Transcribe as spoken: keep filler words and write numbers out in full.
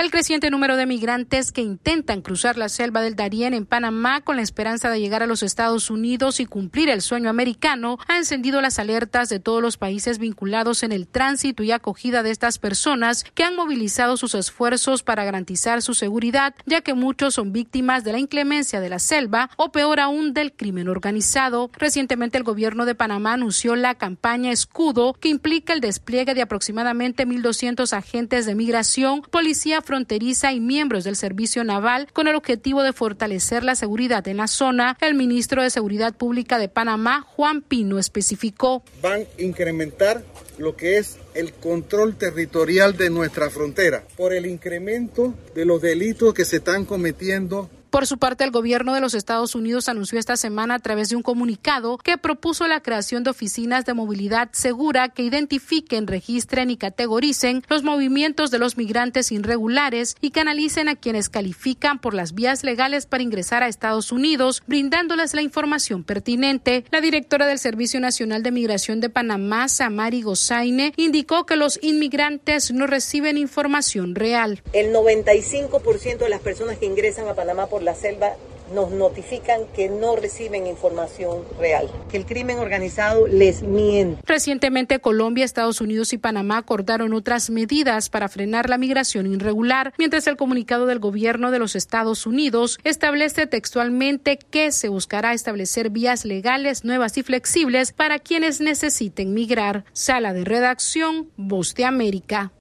El creciente número de migrantes que intentan cruzar la selva del Darién en Panamá con la esperanza de llegar a los Estados Unidos y cumplir el sueño americano ha encendido las alertas de todos los países vinculados en el tránsito y acogida de estas personas, que han movilizado sus esfuerzos para garantizar su seguridad, ya que muchos son víctimas de la inclemencia de la selva o peor aún del crimen organizado. Recientemente el gobierno de Panamá anunció la campaña Escudo, que implica el despliegue de aproximadamente mil doscientos agentes de migración, policía fronteriza y miembros del servicio naval con el objetivo de fortalecer la seguridad en la zona. El ministro de Seguridad Pública de Panamá, Juan Pino, especificó: van a incrementar lo que es el control territorial de nuestra frontera por el incremento de los delitos que se están cometiendo. Por su parte, el gobierno de los Estados Unidos anunció esta semana a través de un comunicado que propuso la creación de oficinas de movilidad segura que identifiquen, registren y categoricen los movimientos de los migrantes irregulares y canalicen a quienes califican por las vías legales para ingresar a Estados Unidos, brindándoles la información pertinente. La directora del Servicio Nacional de Migración de Panamá, Samari Gozaine, indicó que los inmigrantes no reciben información real. El noventa y cinco por ciento de las personas que ingresan a Panamá por la selva nos notifican que no reciben información real, que el crimen organizado les miente. Recientemente, Colombia, Estados Unidos y Panamá acordaron otras medidas para frenar la migración irregular, mientras el comunicado del gobierno de los Estados Unidos establece textualmente que se buscará establecer vías legales nuevas y flexibles para quienes necesiten migrar. Sala de redacción, Voz de América.